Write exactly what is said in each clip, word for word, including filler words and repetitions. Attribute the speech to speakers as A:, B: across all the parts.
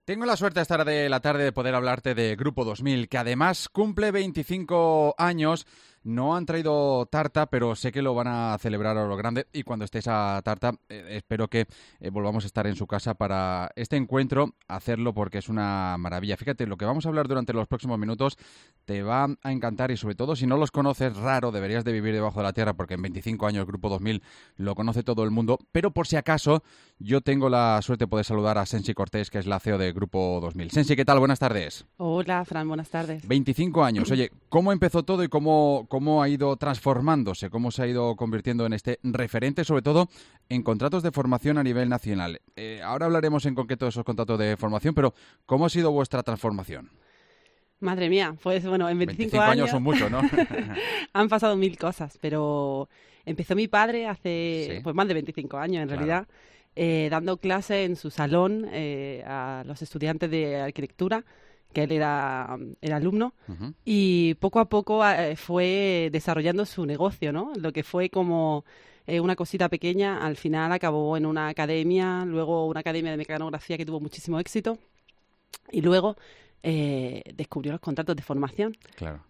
A: Tengo la suerte esta hora de la tarde de poder hablarte de Grupo dos mil, que además cumple veinticinco años. No han traído tarta, pero sé que lo van a celebrar a lo grande y cuando esté esa tarta eh, espero que eh, volvamos a estar en su casa para este encuentro, hacerlo porque es una maravilla. Fíjate, lo que vamos a hablar durante los próximos minutos te va a encantar y sobre todo si no los conoces, raro, deberías de vivir debajo de la tierra porque en veinticinco años Grupo dos mil lo conoce todo el mundo, pero por si acaso yo tengo la suerte de poder saludar a Sensi Cortés, que es la C E O de Grupo dos mil. Sensi, ¿qué tal? Buenas tardes.
B: Hola, Fran, buenas tardes.
A: veinticinco años. Oye, ¿cómo empezó todo y cómo, cómo ha ido transformándose? ¿Cómo se ha ido convirtiendo en este referente, sobre todo en contratos de formación a nivel nacional? Eh, ahora hablaremos en concreto de esos contratos de formación, pero ¿cómo ha sido vuestra transformación?
B: Madre mía, pues bueno, en veinticinco,
A: veinticinco
B: años,
A: años son muchos, ¿no?
B: han pasado mil cosas, pero empezó mi padre hace
A: Sí.
B: pues más de veinticinco años en
A: Claro.
B: realidad, eh, dando clases en su salón eh, a los estudiantes de arquitectura, que él era, era alumno,
A: Uh-huh.
B: y poco a poco eh, fue desarrollando su negocio, ¿no? Lo que fue como eh, una cosita pequeña, al final acabó en una academia, luego una academia de mecanografía que tuvo muchísimo éxito, y luego eh, descubrió los contratos de formación.
A: Claro.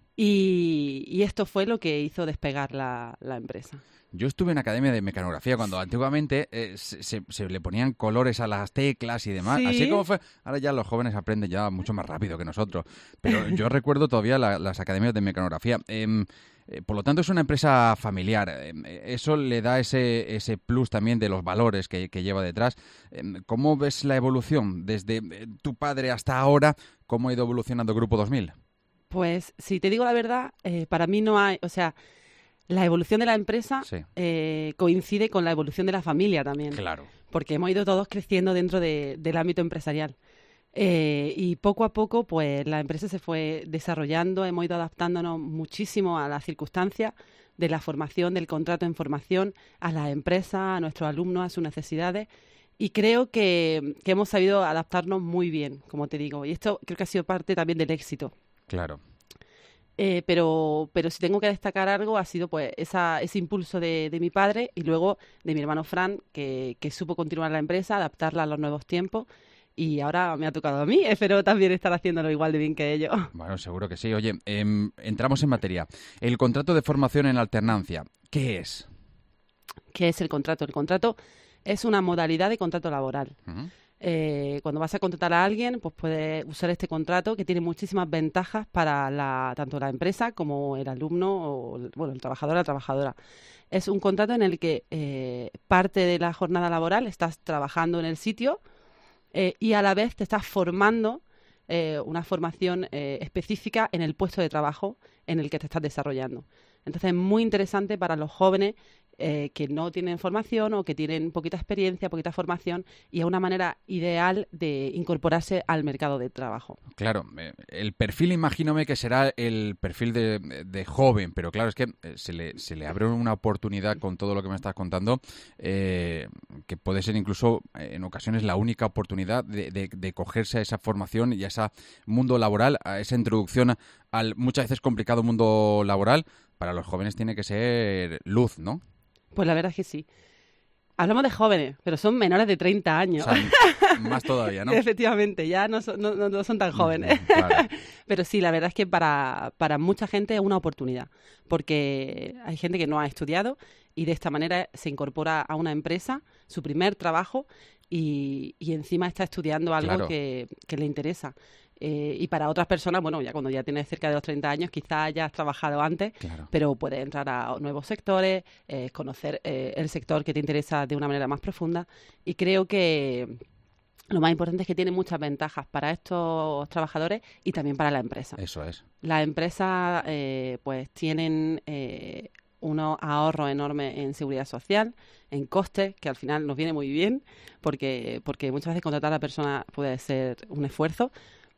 B: Y, y esto fue lo que hizo despegar la, la empresa.
A: Yo estuve en academia de mecanografía cuando antiguamente eh, se, se- se le ponían colores a las teclas y demás.
B: Sí.
A: Así como fue. Ahora ya los jóvenes aprenden ya mucho más rápido que nosotros. Pero yo recuerdo todavía la- las academias de mecanografía. Em, eh, por lo tanto, es una empresa familiar. Em, eh, eso le da ese, ese plus también de los valores que, que lleva detrás. Em, ¿Cómo ves la evolución desde eh, tu padre hasta ahora? ¿Cómo ha ido evolucionando Grupo dos mil?
B: Pues, si te digo la verdad, eh, para mí no hay, o sea, la evolución de la empresa
A: Sí.
B: eh, coincide con la evolución de la familia también,
A: Claro.
B: porque hemos ido todos creciendo dentro de- del ámbito empresarial. Eh, y poco a poco, pues la empresa se fue desarrollando, hemos ido adaptándonos muchísimo a las circunstancias de la formación, del contrato en formación, a las empresas, a nuestros alumnos, a sus necesidades. Y creo que, que hemos sabido adaptarnos muy bien, como te digo. Y esto creo que ha sido parte también del éxito.
A: Claro.
B: Eh, pero, pero si tengo que destacar algo, ha sido pues esa, ese impulso de, de mi padre y luego de mi hermano Fran, que, que supo continuar la empresa, adaptarla a los nuevos tiempos. Y ahora me ha tocado a mí. Espero también estar haciéndolo igual de bien que ellos.
A: Bueno, seguro que sí. Oye, em, entramos en materia. El contrato de formación en alternancia, ¿qué es?
B: ¿Qué es el contrato? El contrato es una modalidad de contrato laboral.
A: Ujú.
B: Eh, cuando vas a contratar a alguien, pues puedes usar este contrato que tiene muchísimas ventajas para la, tanto la empresa como el alumno o el- bueno, el trabajador o la trabajadora. Es un contrato en el que eh, parte de la jornada laboral estás trabajando en el sitio eh, y a la vez te estás formando eh, una formación eh, específica en el puesto de trabajo en el que te estás desarrollando. Entonces es muy interesante para los jóvenes eh, que no tienen formación o que tienen poquita experiencia, poquita formación y es una manera ideal de incorporarse al mercado de trabajo.
A: Claro, eh, el perfil imagínome que será el perfil de, de joven, pero claro, es que eh, se le, se le abre una oportunidad con todo lo que me estás contando, eh, que puede ser incluso eh, en ocasiones la única oportunidad de, de, de cogerse a esa formación y a ese mundo laboral, a esa introducción al muchas veces complicado mundo laboral. Para los jóvenes tiene que ser luz, ¿no?
B: Pues la verdad es que sí. Hablamos de jóvenes, pero son menores de treinta
A: O
B: años.
A: sea, más todavía, ¿no?
B: Efectivamente, ya no son, no, no- no son tan jóvenes.
A: Mm, claro.
B: Pero sí, la verdad es que para, para mucha gente es una oportunidad, porque hay gente que no ha estudiado y de esta manera se incorpora a una empresa, su primer trabajo, y, y encima está estudiando algo
A: Claro.
B: que, que le interesa. Eh, y para otras personas, bueno, ya cuando ya tienes cerca de los treinta años, quizás ya has trabajado antes,
A: Claro.
B: pero puedes entrar a nuevos sectores, eh, conocer eh, el sector que te interesa de una manera más profunda. Y creo que lo más importante es que tiene muchas ventajas para estos trabajadores y también para la empresa.
A: Eso es.
B: Las empresas eh, pues tienen eh, unos ahorros enormes en seguridad social, en costes, que al final nos viene muy bien, porque, porque muchas veces contratar a la persona puede ser un esfuerzo.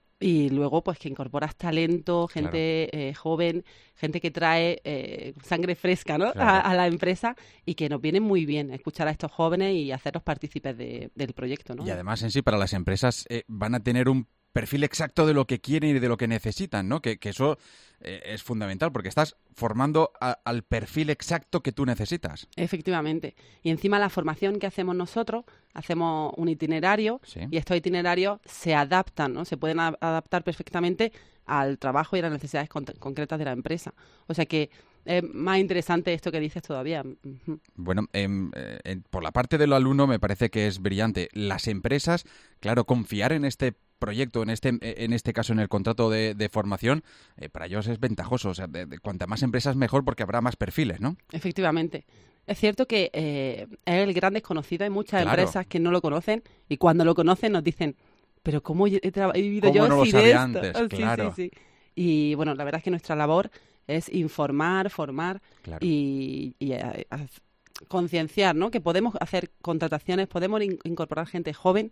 B: Y luego, pues que incorporas talento, gente eh, joven, gente que trae eh, sangre fresca, ¿no?
A: Claro.
B: a, a la empresa y que nos viene muy bien escuchar a estos jóvenes y hacerlos partícipes de- del proyecto, ¿no?
A: Y además en sí para las empresas eh, van a tener un perfil exacto de lo que quieren y de lo que necesitan, ¿no? Que, que eso eh, es fundamental porque estás formando a, al perfil exacto que tú necesitas.
B: Efectivamente. Y encima la formación que hacemos nosotros, hacemos un itinerario
A: Sí.
B: y estos itinerarios se adaptan, ¿no? Se pueden a- adaptar perfectamente al trabajo y a las necesidades con- concretas de la empresa. O sea que es más interesante esto que dices todavía. Ujú.
A: Bueno, em, eh, en- por la parte del alumno me parece que es brillante. Las empresas, claro, confiar en este proyecto, en este en este caso en el contrato de, de formación, eh, para ellos es ventajoso. O sea, de, de cuanta más empresas mejor porque habrá más perfiles, ¿no?
B: Efectivamente. Es cierto que eh, es el gran desconocido. Hay muchas
A: Claro.
B: empresas que no lo conocen y cuando lo conocen nos dicen, pero ¿cómo he, traba- he vivido
A: ¿Cómo
B: yo
A: no lo
B: sin
A: sabía
B: esto?
A: antes?
B: Sí,
A: Claro.
B: sí, sí. Y bueno, la verdad es que nuestra labor es informar, formar
A: Claro.
B: y, y, eh, haz- concienciar, ¿no? Que podemos hacer contrataciones, podemos in- incorporar gente joven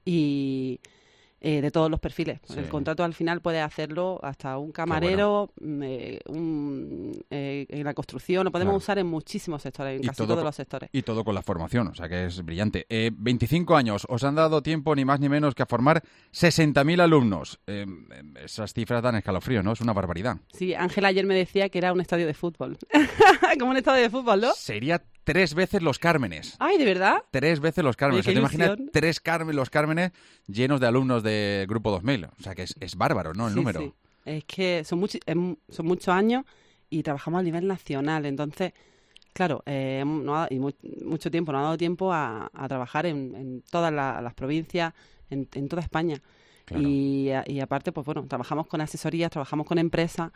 B: y eh, de todos los perfiles.
A: Sí.
B: El contrato al final puede hacerlo hasta un camarero, mm, eh, un, eh, en la construcción, lo podemos
A: Claro.
B: usar en muchísimos sectores, en
A: Y
B: casi
A: todo
B: todos
A: co-
B: los sectores.
A: Y todo con la formación, o sea que es brillante. Eh, veinticinco años, os han dado tiempo ni más ni menos que a formar sesenta mil alumnos. Eh, esas cifras dan escalofrío, ¿no? Es una barbaridad.
B: Sí, Ángela ayer me decía que era un estadio de fútbol. Como un estadio de fútbol, ¿no?
A: Sería tres veces los Cármenes.
B: Ay, ¿de verdad?
A: Tres veces los Cármenes.
B: Oye,
A: O sea,
B: qué
A: te imaginas
B: ilusión.
A: tres Carmen, los Cármenes llenos de alumnos de Grupo dos mil. O sea que es, es bárbaro, ¿no? El
B: Sí,
A: número.
B: sí. Es que son, muchi- es mu- son muchos años y trabajamos a nivel nacional. Entonces, claro, eh, no ha- y mu- mucho tiempo, no ha dado tiempo a, a trabajar en, en todas la- las provincias, en, en toda España.
A: Claro.
B: Y, a- y aparte, pues bueno, trabajamos con asesorías, trabajamos con empresas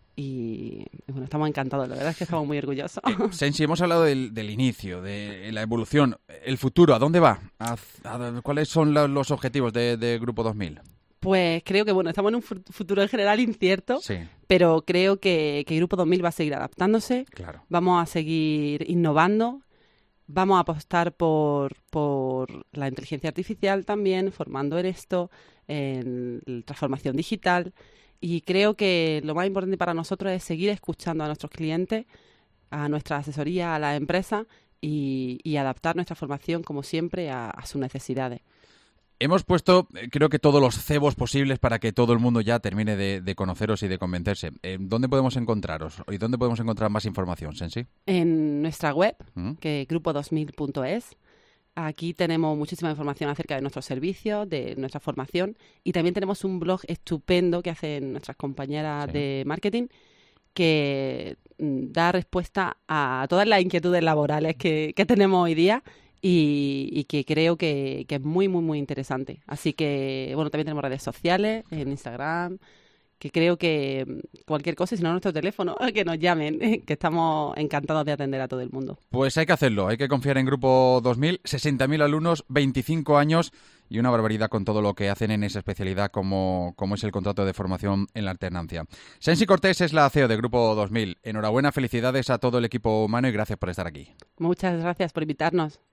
B: y, y bueno, estamos encantados. La verdad es que estamos muy orgullosos.
A: Eh, Sensi, hemos hablado del, del inicio, de la evolución. El futuro, ¿a dónde va? ¿A- a- ¿Cuáles son la- los objetivos de, de Grupo dos mil?
B: Pues creo que, bueno, estamos en un fu- futuro en general incierto,
A: Sí,
B: pero creo que, que Grupo dos mil va a seguir adaptándose.
A: claro.
B: Vamos a seguir innovando, vamos a apostar por, por la inteligencia artificial también, formando en esto, en la transformación digital. Y creo que lo más importante para nosotros es seguir escuchando a nuestros clientes, a nuestra asesoría, a las empresas y, y adaptar nuestra formación, como siempre, a, a sus necesidades.
A: Hemos puesto, eh, creo que todos los cebos posibles para que todo el mundo ya termine de, de conoceros y de convencerse. Eh, ¿Dónde podemos encontraros? ¿Y dónde podemos encontrar más información, Sensi?
B: En nuestra web,
A: ¿Mm?
B: que es grupo dos mil punto es. Aquí tenemos muchísima información acerca de nuestros servicios, de nuestra formación y también tenemos un blog estupendo que hacen nuestras compañeras
A: Sí.
B: de marketing que mm, da respuesta a todas las inquietudes laborales que, que tenemos hoy día y, y que creo que, que es muy, muy, muy interesante. Así que, bueno, también tenemos redes sociales, en Instagram, que creo que mm, cualquier cosa, si no nuestro teléfono, que nos llamen, que estamos encantados de atender a todo el mundo.
A: Pues hay que hacerlo, hay que confiar en Grupo dos mil, sesenta mil alumnos, veinticinco años y una barbaridad con todo lo que hacen en esa especialidad como, como es el contrato de formación en la alternancia. Sensi Cortés es la C E O de Grupo dos mil. Enhorabuena, felicidades a todo el equipo humano y gracias por estar aquí.
B: Muchas gracias por invitarnos.